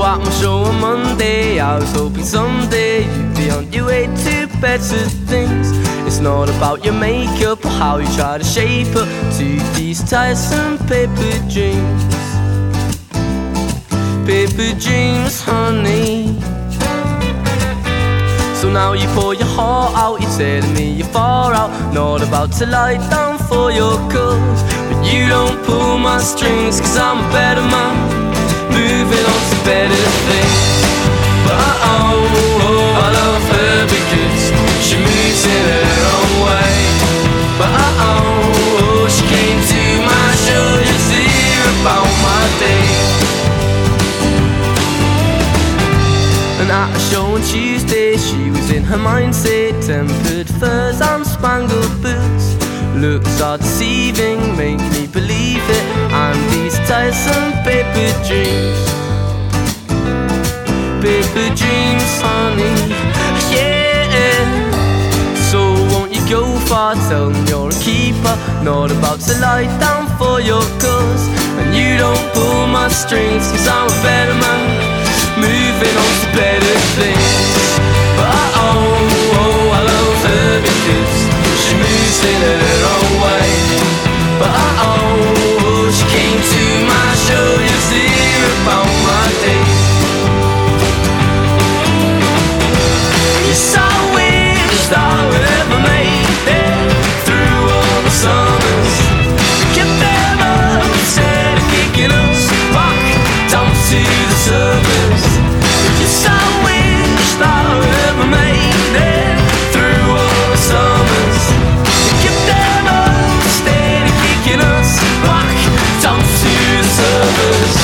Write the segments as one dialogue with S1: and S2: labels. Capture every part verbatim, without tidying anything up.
S1: at my show on Monday. I was hoping someday you'd be on your way to better things. It's not about your makeup or how you try to shape up to these tiresome paper dreams. Paper dreams, honey. So now you pour your heart out, you're telling me you're far out, not about to lie down for your cause. But you don't pull my strings, cause I'm a better man, moving on to better things. But oh, oh, I love her because she moves in her own way. But oh, oh, she came to my show just to hear about my day. And at a show on Tuesday, she was in her mindset, tempered furs and spangled boots. Looks are deceiving, make me believe it, and these tiresome paper dreams. Paper dreams, honey, yeah. So won't you go far, tell them you're a keeper, not about to lie down for your cause. And you don't pull my strings, cause I'm a better man, moving on to better things. But oh, oh, I love her because she moves in her own way. But oh, she came to my show just to hear about my day. Yes, I wish I ever made it through all the summers. Kept them up instead of kicking us back down to the surface. Yes, I wish I ever made it through all the summers. Kept them up instead of kicking us back down to the surface.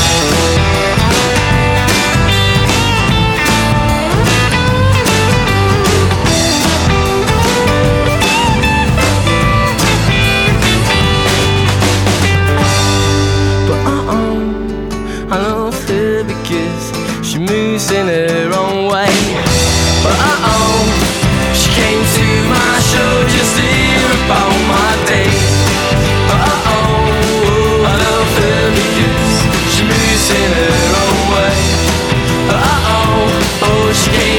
S1: I love her because she moves in her own way. But uh-oh, she came to my show just to hear about my day. But uh-oh, I love her because she moves in her own way. But uh-oh, oh, she came